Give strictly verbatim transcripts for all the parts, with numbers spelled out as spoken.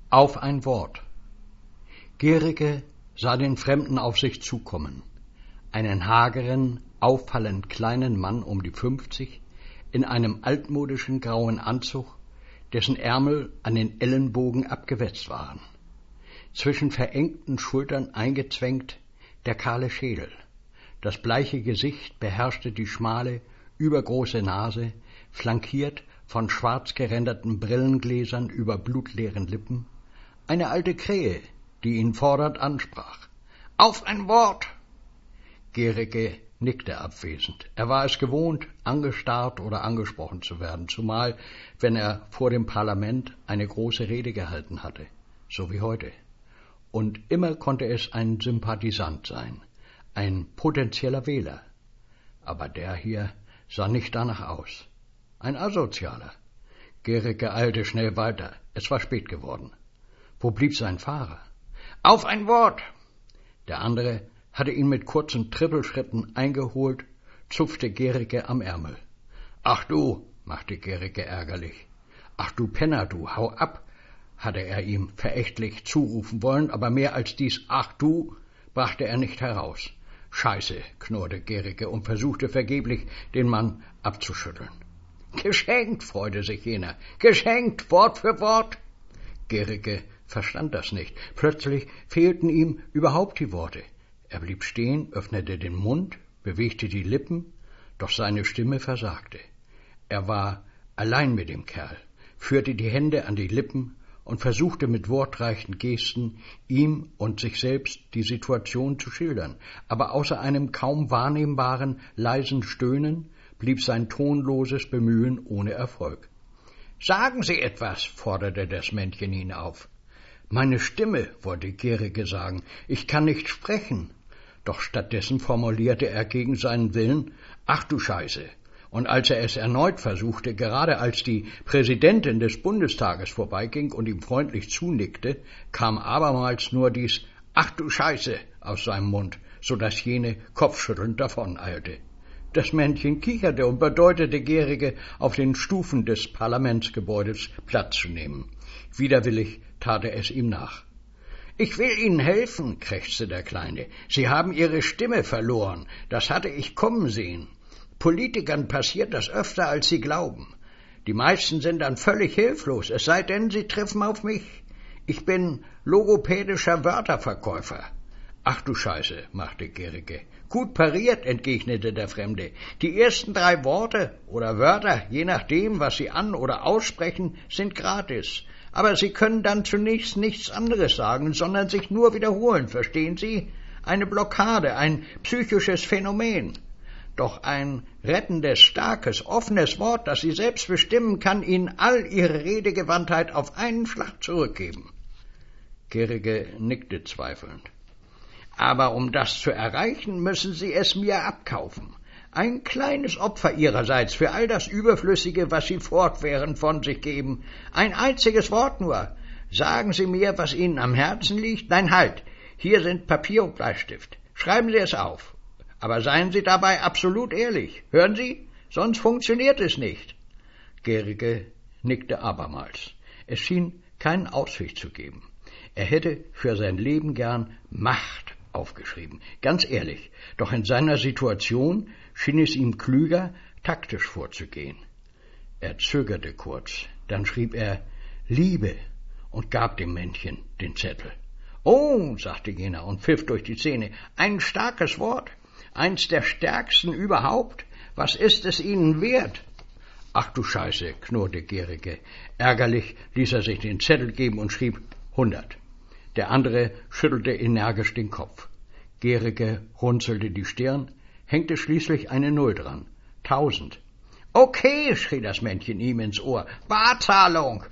Auf ein Wort. Gericke sah den Fremden auf sich zukommen. Einen hageren, auffallend kleinen Mann um die fünfzig, in einem altmodischen grauen Anzug, dessen Ärmel an den Ellenbogen abgewetzt waren. Zwischen verengten Schultern eingezwängt der kahle Schädel. Das bleiche Gesicht beherrschte die schmale, übergroße Nase, flankiert von schwarz geränderten Brillengläsern über blutleeren Lippen. Eine alte Krähe, die ihn fordernd ansprach. »Auf ein Wort!« Gericke nickte abwesend. Er war es gewohnt, angestarrt oder angesprochen zu werden, zumal wenn er vor dem Parlament eine große Rede gehalten hatte, so wie heute. Und immer konnte es ein Sympathisant sein, ein potenzieller Wähler. Aber der hier sah nicht danach aus. Ein Asozialer. Gericke eilte schnell weiter. Es war spät geworden. Wo blieb sein Fahrer? »Auf ein Wort!« Der andere hatte ihn mit kurzen Trippelschritten eingeholt, zupfte Gericke am Ärmel. »Ach du«, machte Gericke ärgerlich. »Ach du Penner, du, hau ab«, hatte er ihm verächtlich zurufen wollen, aber mehr als dies »Ach du« brachte er nicht heraus. »Scheiße«, knurrte Gericke und versuchte vergeblich, den Mann abzuschütteln. »Geschenkt«, freute sich jener, »geschenkt, Wort für Wort.« Gericke verstand das nicht. Plötzlich fehlten ihm überhaupt die Worte. Er blieb stehen, öffnete den Mund, bewegte die Lippen, doch seine Stimme versagte. Er war allein mit dem Kerl, führte die Hände an die Lippen und versuchte mit wortreichen Gesten, ihm und sich selbst die Situation zu schildern. Aber außer einem kaum wahrnehmbaren, leisen Stöhnen blieb sein tonloses Bemühen ohne Erfolg. »Sagen Sie etwas«, forderte das Männchen ihn auf. »Meine Stimme«, wollte Gericke sagen, »ich kann nicht sprechen.« Doch stattdessen formulierte er gegen seinen Willen, »Ach du Scheiße«. Und als er es erneut versuchte, gerade als die Präsidentin des Bundestages vorbeiging und ihm freundlich zunickte, kam abermals nur dies »Ach du Scheiße« aus seinem Mund, so dass jene kopfschüttelnd davoneilte. Das Männchen kicherte und bedeutete Gericke, auf den Stufen des Parlamentsgebäudes Platz zu nehmen. Widerwillig tat er es ihm nach. »Ich will Ihnen helfen«, krächzte der Kleine. »Sie haben Ihre Stimme verloren. Das hatte ich kommen sehen. Politikern passiert das öfter, als Sie glauben. Die meisten sind dann völlig hilflos, es sei denn, sie treffen auf mich. Ich bin logopädischer Wörterverkäufer.« »Ach du Scheiße«, machte Gericke. »Gut pariert«, entgegnete der Fremde. »Die ersten drei Worte oder Wörter, je nachdem, was Sie an- oder aussprechen, sind gratis. Aber Sie können dann zunächst nichts anderes sagen, sondern sich nur wiederholen, verstehen Sie? Eine Blockade, ein psychisches Phänomen. Doch ein rettendes, starkes, offenes Wort, das Sie selbst bestimmen, kann Ihnen all Ihre Redegewandtheit auf einen Schlag zurückgeben.« Gericke nickte zweifelnd. »Aber um das zu erreichen, müssen Sie es mir abkaufen. Ein kleines Opfer Ihrerseits für all das Überflüssige, was Sie fortwährend von sich geben. Ein einziges Wort nur. Sagen Sie mir, was Ihnen am Herzen liegt. Nein, halt, hier sind Papier und Bleistift. Schreiben Sie es auf. Aber seien Sie dabei absolut ehrlich. Hören Sie? Sonst funktioniert es nicht.« Gericke nickte abermals. Es schien keinen Ausweg zu geben. Er hätte für sein Leben gern Macht aufgeschrieben, ganz ehrlich, doch in seiner Situation schien es ihm klüger, taktisch vorzugehen. Er zögerte kurz, dann schrieb er »Liebe« und gab dem Männchen den Zettel. »Oh«, sagte jener und pfiff durch die Zähne, »ein starkes Wort, eins der stärksten überhaupt. Was ist es Ihnen wert?« »Ach du Scheiße«, knurrte Gericke. Ärgerlich ließ er sich den Zettel geben und schrieb »hundert«. Der andere schüttelte energisch den Kopf. Gericke runzelte die Stirn, hängte schließlich eine Null dran. »Tausend.« »Okay«, schrie das Männchen ihm ins Ohr, »Barzahlung!«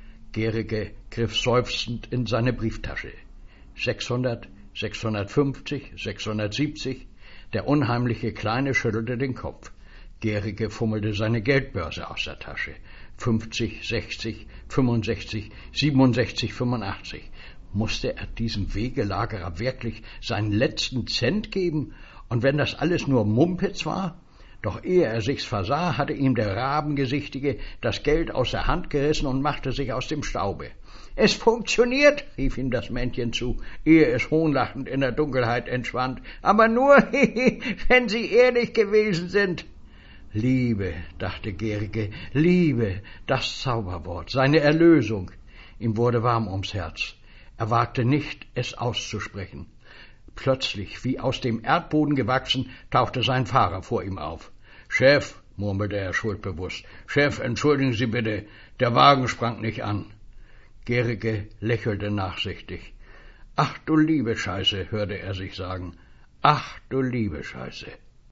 Gericke griff seufzend in seine Brieftasche. Sechshundert, sechshundertfünfzig, sechshundertsiebzig. Der unheimliche Kleine schüttelte den Kopf. Gericke fummelte seine Geldbörse aus der Tasche. Fünfzig, sechzig, fünfundsechzig, siebenundsechzig, fünfundachtzig. Musste er diesem Wegelagerer wirklich seinen letzten Cent geben? Und wenn das alles nur Mumpitz war? Doch ehe er sich's versah, hatte ihm der Rabengesichtige das Geld aus der Hand gerissen und machte sich aus dem Staube. »Es funktioniert«, rief ihm das Männchen zu, ehe es hohnlachend in der Dunkelheit entschwand, »aber nur, wenn Sie ehrlich gewesen sind.« Liebe, dachte Gericke, Liebe, das Zauberwort, seine Erlösung. Ihm wurde warm ums Herz. Er wagte nicht, es auszusprechen. Plötzlich, wie aus dem Erdboden gewachsen, tauchte sein Fahrer vor ihm auf. »Chef«, murmelte er schuldbewusst, »Chef, entschuldigen Sie bitte, der Wagen sprang nicht an.« Gericke lächelte nachsichtig. »Ach du liebe Scheiße«, hörte er sich sagen. »Ach du liebe Scheiße.«